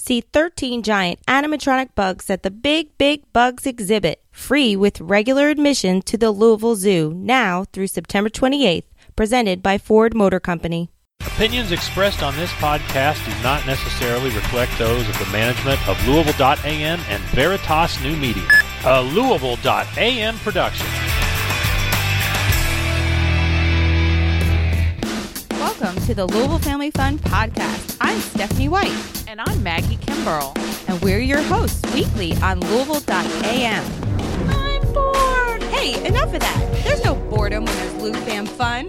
See 13 giant animatronic bugs at the Big Big Bugs exhibit, free with regular admission to the Louisville Zoo, now through September 28th, presented by Ford Motor Company. Opinions expressed on this podcast do not necessarily reflect those of the management of Louisville.am and Veritas New Media, a Louisville.am production. Welcome to the Louisville Family Fun Podcast. I'm Stephanie White. And I'm Maggie Kimbrell. And we're your hosts weekly on Louisville.am. I'm bored. Hey, enough of that. There's no boredom when there's Lou Fam Fun.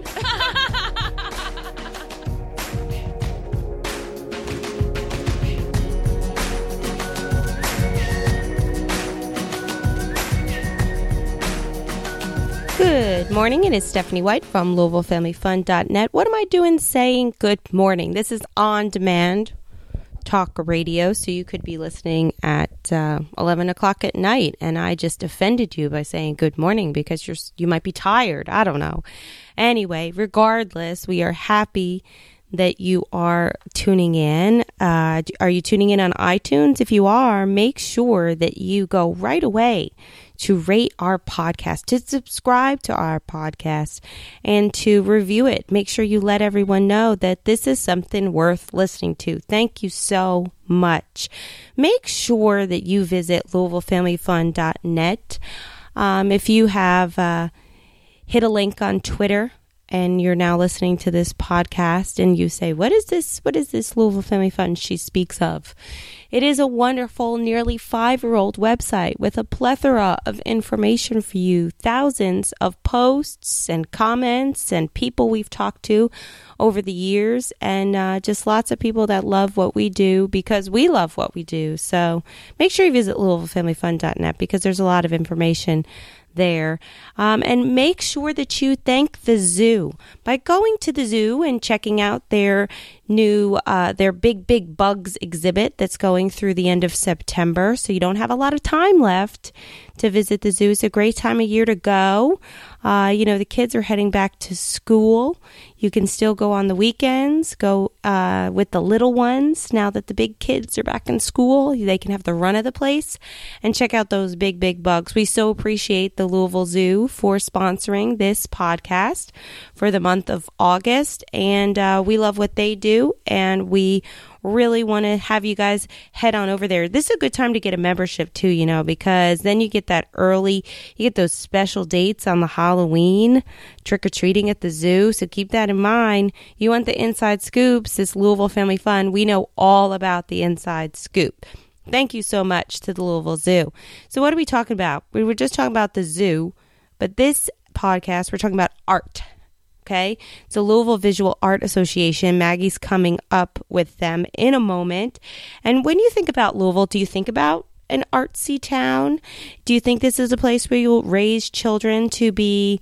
Good morning, it is Stephanie White from LouisvilleFamilyFun.net. What am I doing saying good morning? This is on-demand talk radio, so you could be listening at 11 o'clock at night, and I just offended you by saying good morning because you might be tired. I don't know. Anyway, regardless, we are happy that you are tuning in. Are you tuning in on iTunes? If you are, make sure that you go right away to rate our podcast, to subscribe to our podcast, and to review it. Make sure you let everyone know that this is something worth listening to. Thank you so much. Make sure that you visit LouisvilleFamilyFun.net. If you have hit a link on Twitter, and you're now listening to this podcast and you say, what is this Louisville Family Fun she speaks of? It is a wonderful, nearly 5-year-old website with a plethora of information for you, thousands of posts and comments and people we've talked to over the years, and just lots of people that love what we do because we love what we do. So make sure you visit LouisvilleFamilyFun.net because there's a lot of information there. And make sure that you thank the zoo by going to the zoo and checking out their new, their Big Big Bugs exhibit that's going through the end of September. So you don't have a lot of time left to visit the zoo. It's a great time of year to go. The kids are heading back to school. You can still go on the weekends, go with the little ones. Now that the big kids are back in school, they can have the run of the place and check out those Big Big Bugs. We so appreciate the Louisville Zoo for sponsoring this podcast for the month of August, and we love what they do, and we really want to have you guys head on over there. This is a good time to get a membership too, because then you get you get those special dates on the Halloween trick-or-treating at the zoo. So keep that in mind. You want the inside scoops. This Louisville Family Fun, we know all about the inside scoop. Thank you so much to the Louisville Zoo. So what are we talking about? We were just talking about the zoo, but this podcast, we're talking about art. Okay, it's the Louisville Visual Art Association. Maggie's coming up with them in a moment. And when you think about Louisville, do you think about an artsy town? Do you think this is a place where you'll raise children to be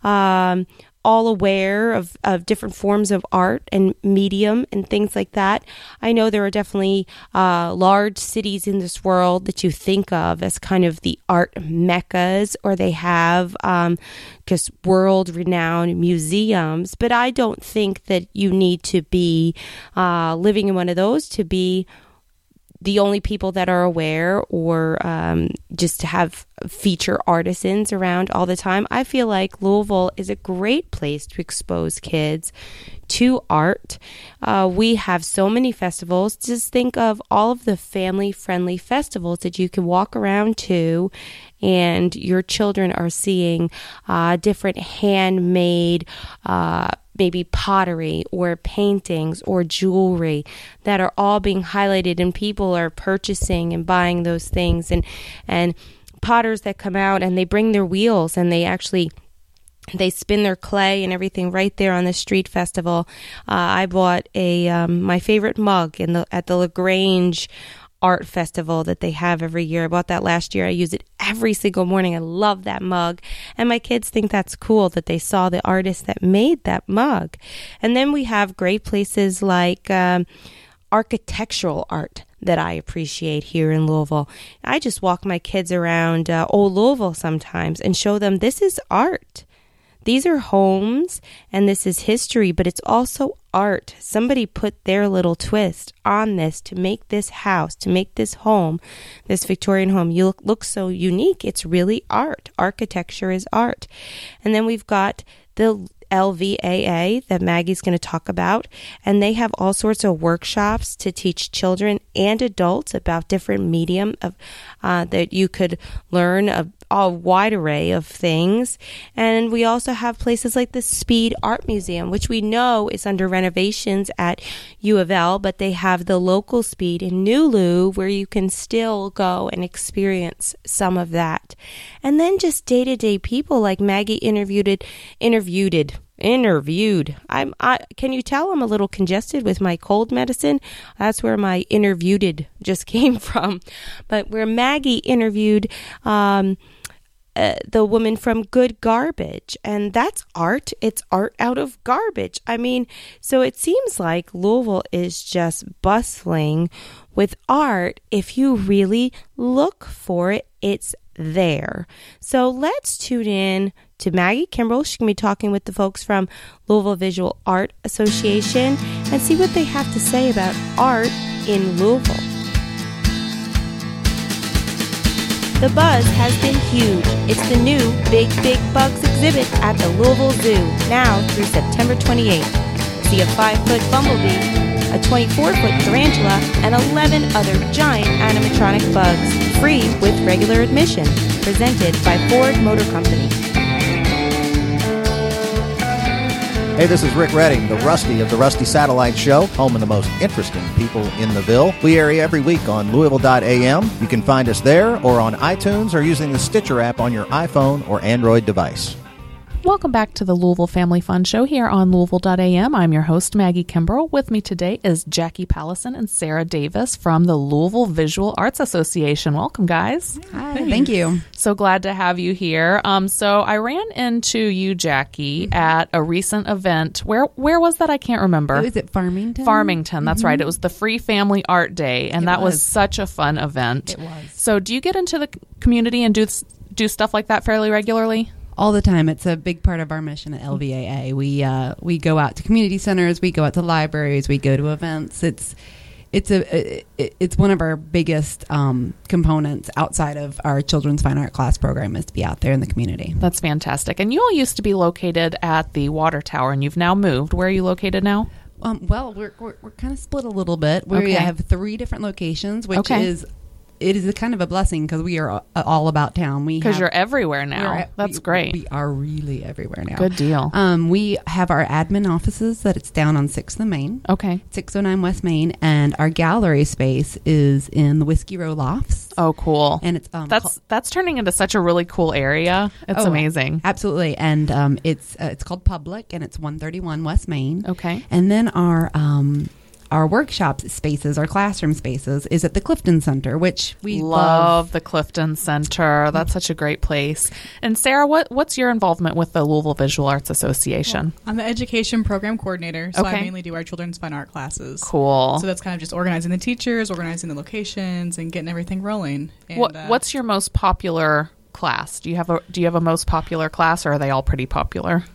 all aware of different forms of art and medium and things like that? I know there are definitely large cities in this world that you think of as kind of the art meccas, or they have just world-renowned museums. But I don't think that you need to be living in one of those to be the only people that are aware, or just to have feature artisans around all the time. I feel like Louisville is a great place to expose kids to art. We have so many festivals. Just think of all of the family-friendly festivals that you can walk around to, and your children are seeing different handmade maybe pottery or paintings or jewelry that are all being highlighted, and people are purchasing and buying those things, and potters that come out and they bring their wheels and they spin their clay and everything right there on the street festival. I bought my favorite mug at the LaGrange Art Festival that they have every year. I bought that last year. I use it every single morning. I love that mug. And my kids think that's cool that they saw the artist that made that mug. And then we have great places like architectural art that I appreciate here in Louisville. I just walk my kids around old Louisville sometimes and show them this is art. These are homes, and this is history, but it's also art. Somebody put their little twist on this to make this house, to make this home, this Victorian home, you look so unique. It's really art. Architecture is art. And then we've got the LVAA that Maggie's going to talk about, and they have all sorts of workshops to teach children and adults about different medium of that you could learn a wide array of things. And we also have places like the Speed Art Museum, which we know is under renovations at U of L, but they have the local Speed in New Lou where you can still go and experience some of that. And then just day-to-day people like Maggie interviewed. Can you tell I'm a little congested with my cold medicine? That's where my interviewed just came from. But where Maggie interviewed the woman from Good Garbage, and that's art. It's art out of garbage. I mean, so it seems like Louisville is just bustling with art. If you really look for it, it's there. So let's tune in to Maggie Kimbrell. She's going to be talking with the folks from Louisville Visual Art Association and see what they have to say about art in Louisville. The buzz has been huge. It's the new Big Big Bugs exhibit at the Louisville Zoo, now through September 28th. See a 5-foot bumblebee, a 24-foot tarantula, and 11 other giant animatronic bugs, free with regular admission, presented by Ford Motor Company. Hey, this is Rick Redding, the Rusty of the Rusty Satellite Show, home of the most interesting people in the Ville. We air every week on Louisville.am. You can find us there or on iTunes or using the Stitcher app on your iPhone or Android device. Welcome back to the Louisville Family Fun Show here on Louisville.am. I'm your host, Maggie Kimbrell. With me today is Jackie Pallison and Sarah Davis from the Louisville Visual Arts Association. Welcome, guys. Hi. Thank you. So glad to have you here. So I ran into you, Jackie, at a recent event. Where was that? I can't remember. Was it Farmington? Farmington, that's right. It was the Free Family Art Day, and that was such a fun event. It was. So do you get into the community and do stuff like that fairly regularly? All the time. It's a big part of our mission at LVAA. We go out to community centers, we go out to libraries, we go to events. It's one of our biggest components outside of our children's fine art class program is to be out there in the community. That's fantastic. And you all used to be located at the Water Tower, and you've now moved. Where are you located now? Well, we're kind of split a little bit. We have 3 different locations, which is. It is a kind of a blessing because we are all about town. Because you're everywhere now. That's great. We are really everywhere now. Good deal. We have our admin offices that it's down on 6th and Main. Okay. 609 West Main. And our gallery space is in the Whiskey Row Lofts. Oh, cool. And it's that's turning into such a really cool area. It's amazing. Absolutely. And it's called Public, and it's 131 West Main. Okay. And then our workshop spaces, our classroom spaces, is at the Clifton Center, which we love. The Clifton Center. That's such a great place. And Sarah, what's your involvement with the Louisville Visual Arts Association? Well, I'm the education program coordinator, so I mainly do our children's fine art classes. Cool. So that's kind of just organizing the teachers, organizing the locations, and getting everything rolling. And, what's your most popular class? Do you have a most popular class, or are they all pretty popular?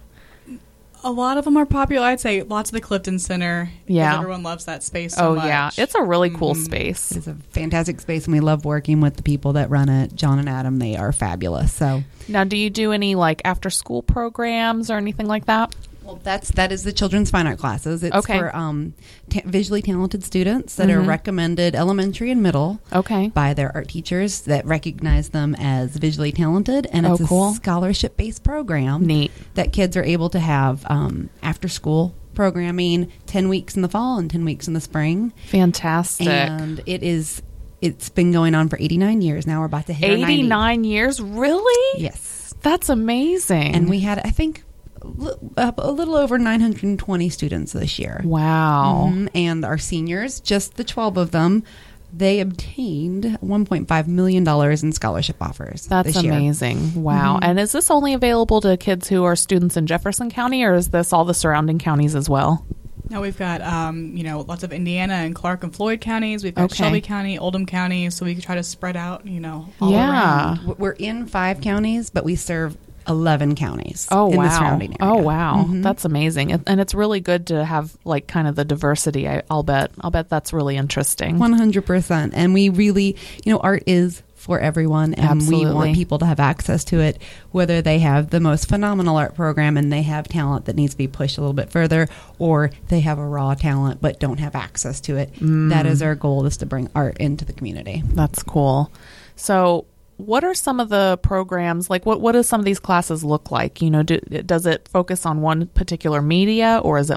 A lot of them are popular. I'd say lots of the Clifton Center. Yeah. Everyone loves that space so much. Oh, yeah. It's a really cool space. It's a fantastic space, and we love working with the people that run it. John and Adam, they are fabulous. So now, do you do any after-school programs or anything like that? Well, that is the children's fine art classes. It's for visually talented students that are recommended elementary and middle by their art teachers that recognize them as visually talented. And it's a scholarship-based program that kids are able to have after-school programming 10 weeks in the fall and 10 weeks in the spring. Fantastic. And it's been going on for 89 years. Now we're about to hit 89 years? Really? Yes. That's amazing. And we had, I think, a little over 920 students this year. Wow. And our seniors, just the 12 of them, they obtained $1.5 million in scholarship offers. That's amazing. Wow. And is this only available to kids who are students in Jefferson County, or is this all the surrounding counties as well? Now we've got, lots of Indiana and Clark and Floyd counties. We've got Shelby County, Oldham County, so we can try to spread out, all around. We're in 5 counties, but we serve 11 counties in the surrounding area. Oh, wow. Mm-hmm. That's amazing. And it's really good to have like kind of the diversity. I'll bet that's really interesting. 100%. And we really, art is for everyone, and Absolutely. We want people to have access to it, whether they have the most phenomenal art program and they have talent that needs to be pushed a little bit further, or they have a raw talent but don't have access to it. That is our goal, is to bring art into the community. That's cool. So what are some of the programs, like what do some of these classes look like? Does it focus on one particular media, or is it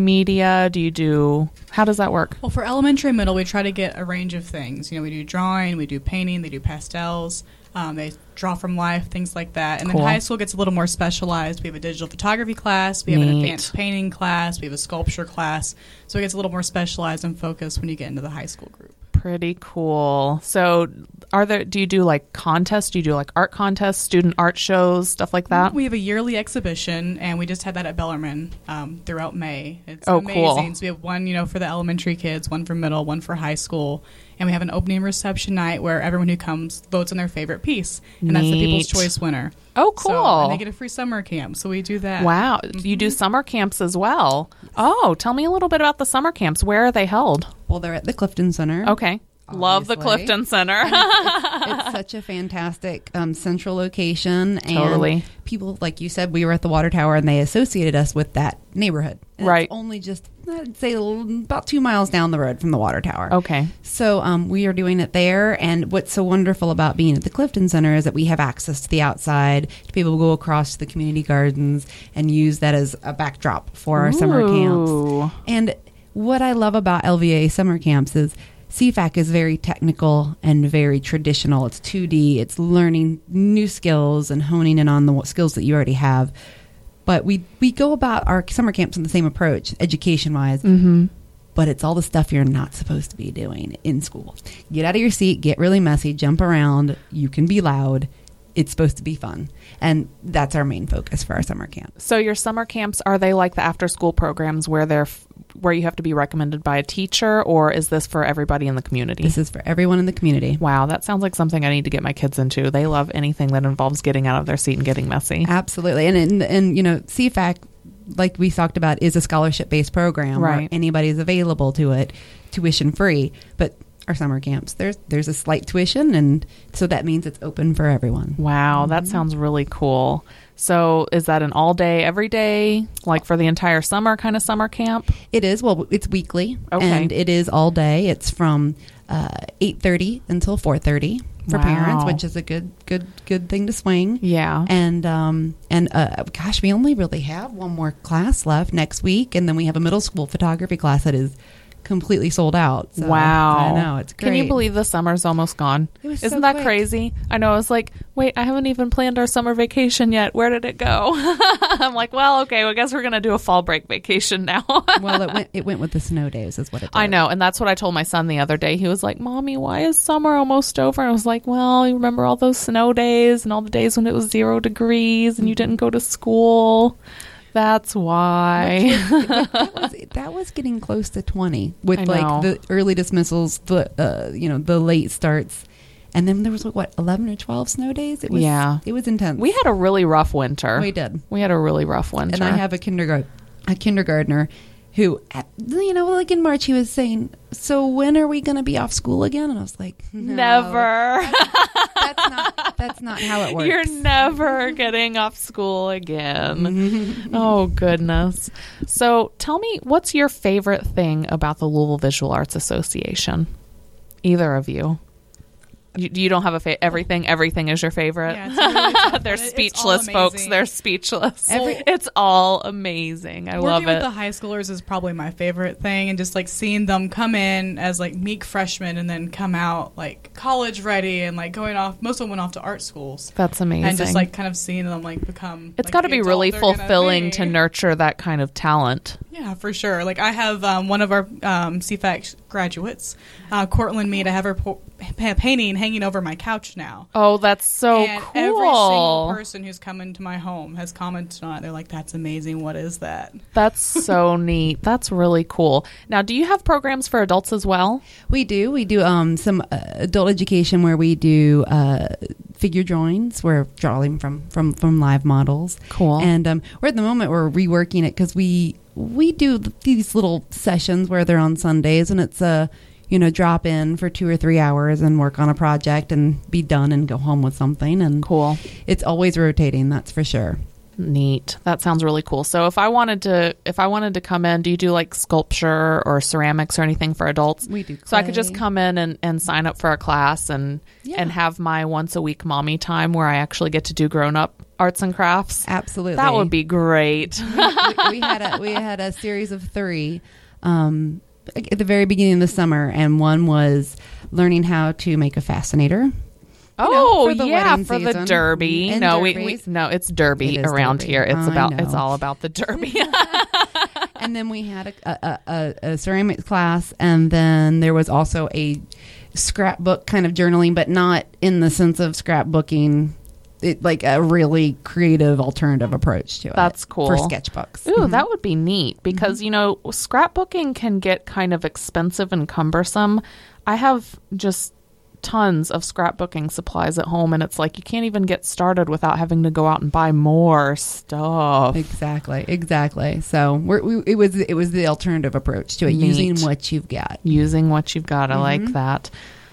multimedia? How does that work? Well, for elementary and middle, we try to get a range of things. We do drawing, we do painting, they do pastels, they draw from life, things like that. And Cool. then high school gets a little more specialized. We have a digital photography class, we have an advanced painting class, we have a sculpture class. So it gets a little more specialized and focused when you get into the high school group. Pretty cool. So do you do like contests? Do you do like art contests, student art shows, stuff like that? We have a yearly exhibition, and we just had that at Bellarmine throughout May. It's cool. amazing. So we have one, for the elementary kids, one for middle, one for high school. And we have an opening reception night where everyone who comes votes on their favorite piece. And that's the People's Choice winner. Oh, cool. And they get a free summer camp. So we do that. Wow. You do summer camps as well. Oh, tell me a little bit about the summer camps. Where are they held? Well, they're at the Clifton Center. Okay. Obviously. Love the Clifton Center. It's such a fantastic central location. And totally. People, like you said, we were at the Water Tower, and they associated us with that neighborhood. And right. It's only just, I'd say, about 2 miles down the road from the Water Tower. Okay. So we are doing it there. And what's so wonderful about being at the Clifton Center is that we have access to the outside, to be able to go across to the community gardens and use that as a backdrop for our summer camps. And what I love about LVA summer camps is CFAC is very technical and very traditional. It's 2D. It's learning new skills and honing in on the skills that you already have. But we go about our summer camps in the same approach, education-wise. Mm-hmm. But it's all the stuff you're not supposed to be doing in school. Get out of your seat, get really messy, jump around. You can be loud. It's supposed to be fun. And that's our main focus for our summer camp. So your summer camps, are they like the after-school programs where you have to be recommended by a teacher, or is this for everybody in the community? This is for everyone in the community. Wow, that sounds like something I need to get my kids into. They love anything that involves getting out of their seat and getting messy. Absolutely. And CFAC, like we talked about, is a scholarship-based program, right, where anybody's available to it, tuition-free. But our summer camps, there's a slight tuition, and so that means it's open for everyone. Wow, mm-hmm. That sounds really cool. So is that an all day, every day, like for the entire summer kind of summer camp? It is. Well, it's weekly, okay, and it is all day. It's from 8:30 until 4:30 for parents, which is a good thing to swing. Yeah. And gosh, we only really have one more class left next week, and then we have a middle school photography class that is completely sold out. So, wow. I know, it's great. Can you believe the summer's almost gone? Isn't that crazy? I know. I was like, wait, I haven't even planned our summer vacation yet. Where did it go? I'm like, well, okay, I guess we're going to do a fall break vacation now. Well, it went with the snow days is what it did. I know. And that's what I told my son the other day. He was like, Mommy, why is summer almost over? And I was like, well, you remember all those snow days and all the days when it was 0 degrees and you didn't go to school? That's why. That was getting close to 20 with like the early dismissals, the late starts, and then there was 11 or 12 snow days. It was intense. We had a really rough winter. We did. We had a really rough winter. And I have a kindergartner who, like in March, he was saying, so when are we going to be off school again? And I was like, no, never. That's not how it works. You're never getting off school again. Oh, goodness. So tell me, what's your favorite thing about the Louisville Visual Arts Association? Either of you. You don't have a everything is your favorite? Yeah, it's really tough. They're speechless, folks. They're speechless. It's all amazing. I love it. Working with the high schoolers is probably my favorite thing, and just like seeing them come in as like meek freshmen and then come out like college ready and like going off. Most of them went off to art schools. That's amazing. And just like kind of seeing them like become. It's got to be really fulfilling to nurture that kind of talent. Yeah, for sure. Like I have one of our CFAC graduates, Cortland Mead. I have her painting hanging over my couch now. Oh, that's so and cool. Every single person who's come into my home has commented on it. They're like, that's amazing. What is that? That's so neat. That's really cool. Now, do you have programs for adults as well? We do. We do some adult education where we do figure drawings. We're drawing from live models. Cool. And we're at the moment we're reworking it because we do these little sessions where they're on Sundays, and it's a drop in for 2 or 3 hours and work on a project and be done and go home with something. And cool. It's always rotating, that's for sure. Neat. That sounds really cool. So if I wanted to come in, do you do like sculpture or ceramics or anything for adults? We do clay. So I could just come in and sign up for a class and have my once a week mommy time where I actually get to do grown up arts and crafts. Absolutely. That would be great. we had a series of 3 at the very beginning of the summer, and one was learning how to make a fascinator. For the Derby. No, it's Derby around Derby. here. It's all about the Derby. And then we had a ceramics class, and then there was also a scrapbook kind of journaling, but not in the sense of scrapbooking. Like a really creative alternative approach to it. That's cool. For sketchbooks. Ooh, that would be neat because, scrapbooking can get kind of expensive and cumbersome. I have just tons of scrapbooking supplies at home, and it's like you can't even get started without having to go out and buy more stuff. Exactly. So it was the alternative approach to it, using what you've got. I like that.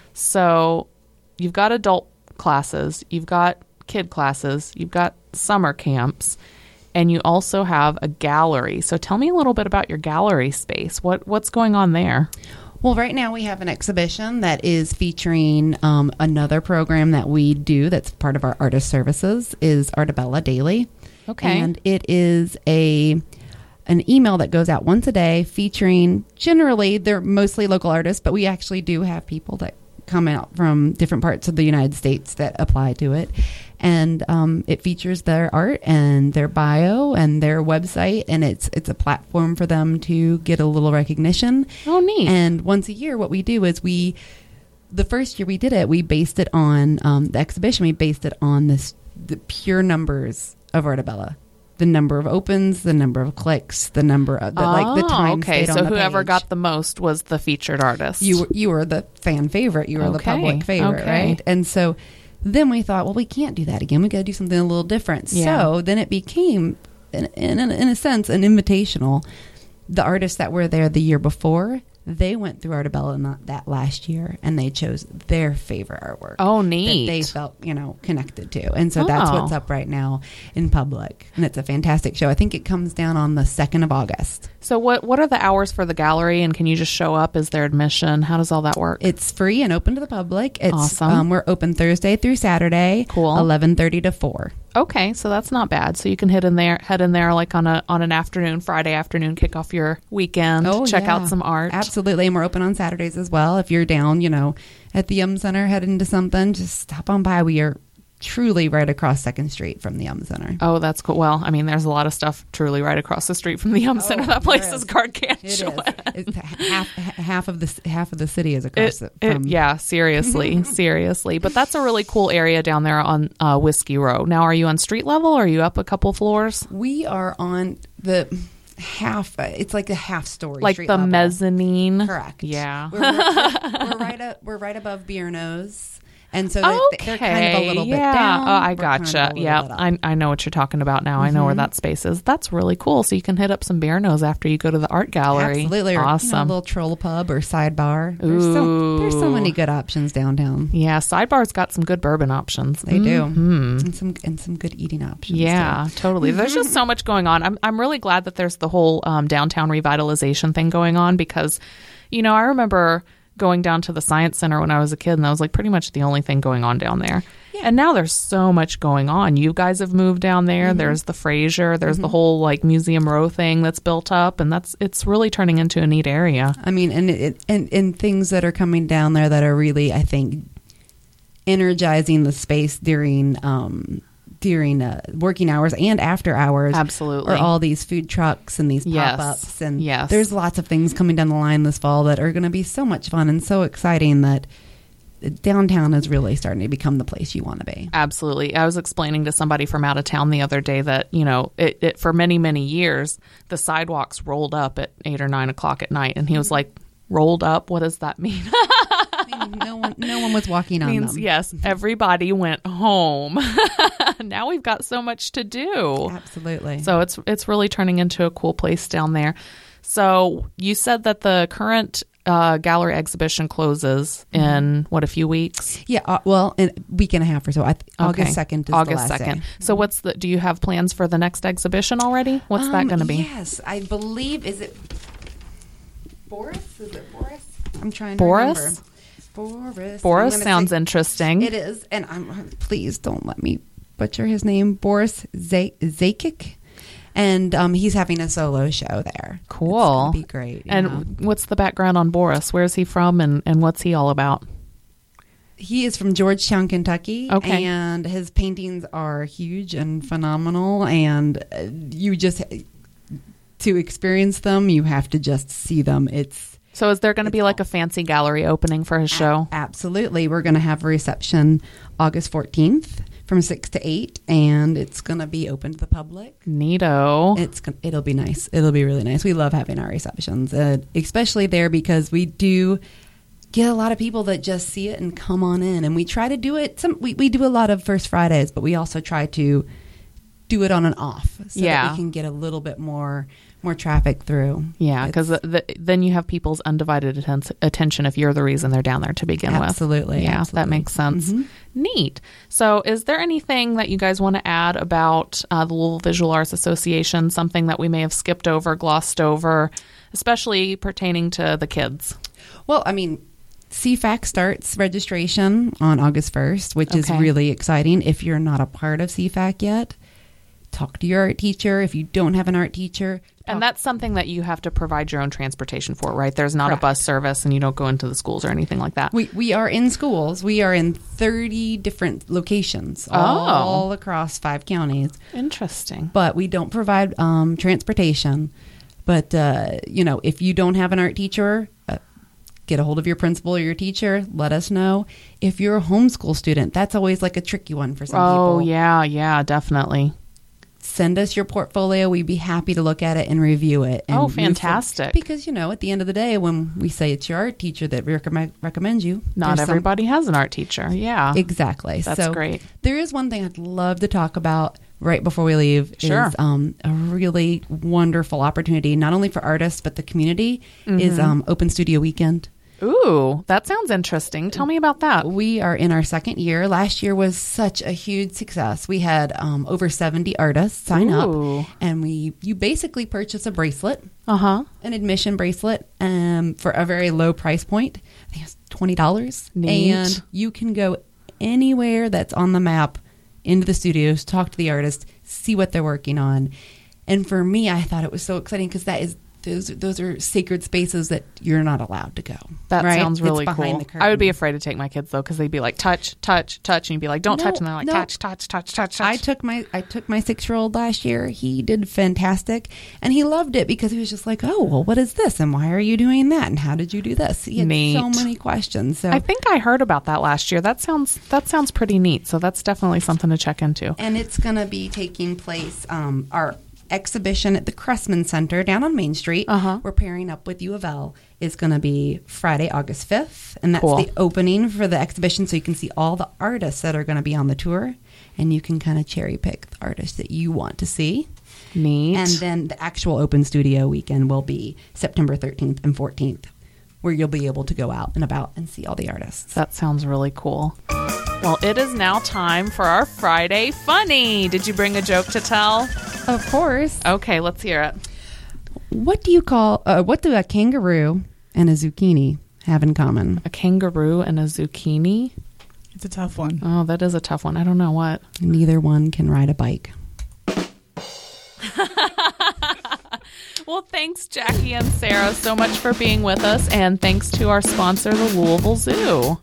So you've got adult classes, you've got kid classes, you've got summer camps, and you also have a gallery. So tell me a little bit about your gallery space. What's going on there? Well, right now we have an exhibition that is featuring another program that we do that's part of our artist services is Artabella Daily. Okay. And it is an email that goes out once a day featuring, generally, they're mostly local artists, but we actually do have people that come out from different parts of the United States that apply to it. And it features their art and their bio and their website, and it's a platform for them to get a little recognition. Oh, neat. And once a year, what we do is the first year we did it, we based it on the exhibition. We based it on the pure numbers of Artabella. The number of opens, the number of clicks, the number of the time. Okay, so on the whoever page. got the most was the featured artist. You were the fan favorite. You were the public favorite, right? And so then we thought, well, we can't do that again. We got to do something a little different. Yeah. So then it became, in a sense, an invitational. The artists that were there the year before, they went through Artabella that last year, and they chose their favorite artwork. Oh, neat. That they felt, connected to. And so that's what's up right now in public. And it's a fantastic show. I think it comes down on the 2nd of August. So what are the hours for the gallery, and can you just show up? Is there admission? How does all that work? It's free and open to the public. It's, awesome. We're open Thursday through Saturday. Cool. 11:30 to 4. Okay, so that's not bad. So you can head in there like on an afternoon, Friday afternoon, kick off your weekend, check out some art. Absolutely, and we're open on Saturdays as well. If you're down, at the Center heading to something, just stop on by. We are truly right across 2nd Street from the Center. Oh, that's cool. Well, I mean, there's a lot of stuff truly right across the street from the Center. That place is gargantuan. It is. Half of the city is across from. Yeah, seriously. But that's a really cool area down there on Whiskey Row. Now, are you on street level, or are you up a couple floors? We are on the half. It's like a half story, like street the level. Mezzanine. Correct. Yeah, we're right above Bierno's. And so they're kind of a little bit Oh, down. I gotcha. I know what you're talking about now. I know where that space is. That's really cool. So you can hit up some Bierno's after you go to the art gallery. Absolutely. Awesome. Or, a little troll pub or sidebar. There's so many good options downtown. Yeah, Sidebar's got some good bourbon options. They do. And some good eating options. Yeah, totally. There's just so much going on. I'm really glad that there's the whole downtown revitalization thing going on because, I remember going down to the Science Center when I was a kid, and that was like pretty much the only thing going on down there. Yeah. And now there's so much going on. You guys have moved down there. There's the Fraser. There's the whole like Museum Row thing that's built up, and it's really turning into a neat area. I mean, and things that are coming down there that are really, I think, energizing the space during working hours and after hours. Absolutely. Or all these food trucks and these pop-ups. And there's lots of things coming down the line this fall that are going to be so much fun and so exciting that downtown is really starting to become the place you want to be. Absolutely. I was explaining to somebody from out of town the other day that, it for many, many years, the sidewalks rolled up at 8 or 9 o'clock at night. And he was like, rolled up? What does that mean? No one was walking on them. Yes, everybody went home. Now we've got so much to do. Absolutely. So it's really turning into a cool place down there. So you said that the current gallery exhibition closes in a few weeks? Yeah, in a week and a half or so. August 2nd is August the last 2nd. Day. So do you have plans for the next exhibition already? What's that going to be? Yes, I believe, is it Boris? Is it Boris? I'm trying to remember. Boris sounds interesting. It is, and please don't let me butcher his name. Boris Zakic. And he's having a solo show there. Cool. It's going to be great. And what's the background on Boris? Where's he from and what's he all about? He is from Georgetown, Kentucky. Okay. And his paintings are huge and phenomenal. And to experience them, you have to just see them. So is there going to be like a fancy gallery opening for his show? Absolutely. We're going to have a reception August 14th. From 6 to 8, and it's going to be open to the public. Neato. It'll be nice. It'll be really nice. We love having our receptions, especially there because we do get a lot of people that just see it and come on in. And we try to do it. We do a lot of First Fridays, but we also try to do it on and off so that we can get a little bit more traffic through. Yeah, because then you have people's undivided attention if you're the reason they're down there to begin with. Absolutely. Yeah, that makes sense. Mm-hmm. Neat. So is there anything that you guys want to add about the Louisville Visual Arts Association, something that we may have skipped over, glossed over, especially pertaining to the kids? Well, I mean, CFAC starts registration on August 1st, which is really exciting. If you're not a part of CFAC yet, talk to your art teacher. If you don't have an art teacher. And that's something that you have to provide your own transportation for, right? There's not Correct. a bus service and you don't go into the schools or anything like that. We are in schools. We are in 30 different locations all across 5 counties. Interesting. But we don't provide transportation. But, if you don't have an art teacher, get a hold of your principal or your teacher. Let us know. If you're a homeschool student, that's always like a tricky one for some people. Oh, yeah, definitely. Send us your portfolio. We'd be happy to look at it and review it. And fantastic. Because, at the end of the day, when we say it's your art teacher that recommends you. Not everybody has an art teacher. Yeah. Exactly. That's great. There is one thing I'd love to talk about right before we leave. Sure. Is a really wonderful opportunity, not only for artists, but the community, is Open Studio Weekend. Ooh, that sounds interesting. Tell me about that. We are in our second year. Last year was such a huge success. We had over 70 artists sign up, and you basically purchase a bracelet, an admission bracelet, for a very low price point. I think it's $20. Neat. And you can go anywhere that's on the map into the studios, talk to the artist, see what they're working on. And for me, I thought it was so exciting because that is those are sacred spaces that you're not allowed to go. That right? sounds really it's cool. I would be afraid to take my kids though, because they'd be like, touch, touch, touch, and you'd be like, don't touch, and they're like, touch, touch, touch, touch, touch. I took my 6-year-old last year. He did fantastic, and he loved it because he was just like, oh, well, what is this, and why are you doing that, and how did you do this? He had so many questions. So I think I heard about that last year. That sounds pretty neat. So that's definitely something to check into. And it's going to be taking place. Our exhibition at the Cressman Center down on Main Street. We're pairing up with U of L. Is going to be Friday, August 5th. And that's the opening for the exhibition. So you can see all the artists that are going to be on the tour. And you can kind of cherry pick the artists that you want to see. Neat. And then the actual Open Studio weekend will be September 13th and 14th, where you'll be able to go out and about and see all the artists. That sounds really cool. Well, it is now time for our Friday Funny. Did you bring a joke to tell? Of course. Okay, let's hear it. What do a kangaroo and a zucchini have in common? A kangaroo and a zucchini? It's a tough one. Oh, that is a tough one. I don't know what. Neither one can ride a bike. Well, thanks, Jackie and Sarah, so much for being with us. And thanks to our sponsor, the Louisville Zoo.